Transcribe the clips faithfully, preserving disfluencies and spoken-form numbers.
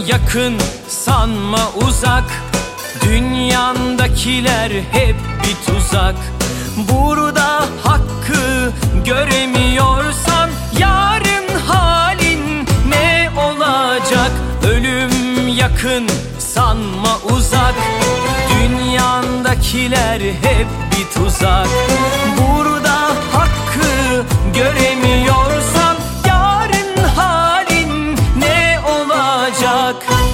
yakın sanma uzak, dünyandakiler hep bir tuzak. Burada hakkı göremiyorsan yarın halin ne olacak? Ölüm yakın sanma uzak, dünyandakiler hep bir tuzak. Burada hakkı göremiyorsan yarın halin ne olacak?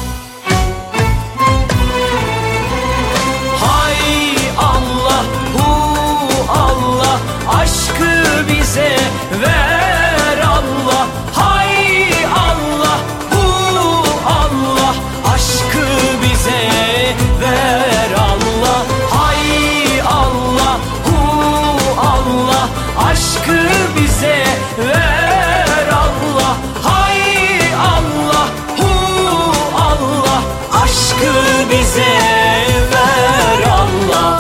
Hay Allah, hu Allah, aşkı bize ver Allah. Hay Allah, hu Allah, aşkı bize ver Allah. Hay Allah, hu Allah, aşkı bize ver Allah. Hay Allah, hu Allah, aşkı bize ver Allah.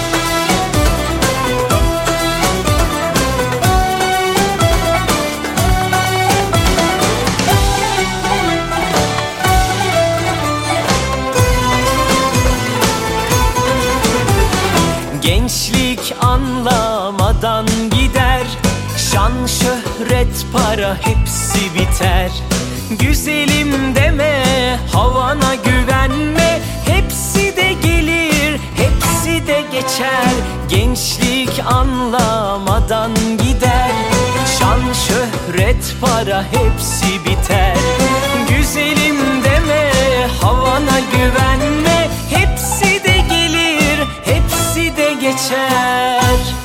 Gençlik anlamadan gider, şan, şöhret, para hepsi biter. Güzelim deme, havana güvenme, hepsi de gelir, hepsi de geçer. Gençlik anlamadan gider, şan, şöhret, para hepsi biter. Güzelim deme, havana güvenme, hepsi de gelir, hepsi de geçer.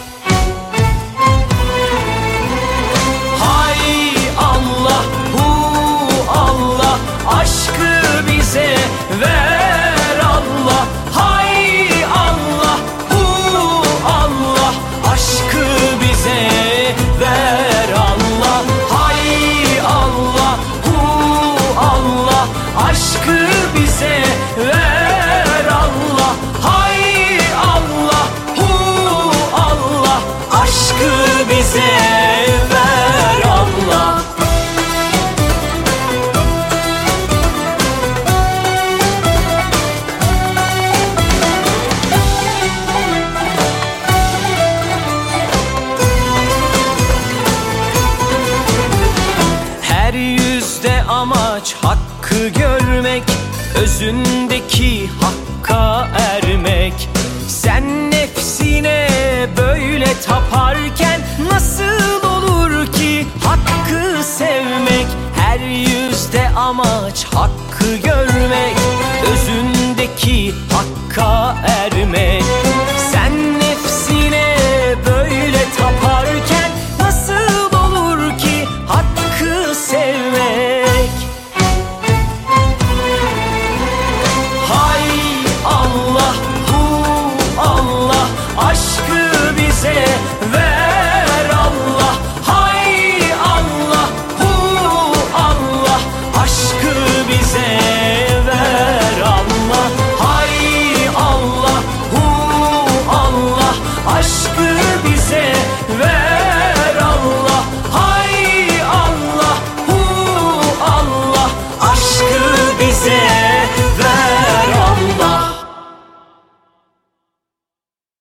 Hay Allah, hu Allah, aşkı bize ver Allah. Hay Allah, hu Allah, aşkı bize ver Allah. Hay Allah, hu Allah, aşkı bize ver Allah. Hay Allah, hu Allah, aşkı bize ver Allah. Her yüzde amaç hakkı görmek, özündeki hakka ermek. Sen nefsine böyle taparken nasıl olur ki hakkı sevmek? Her yüzde amaç hakkı görmek, özündeki hakka ermek.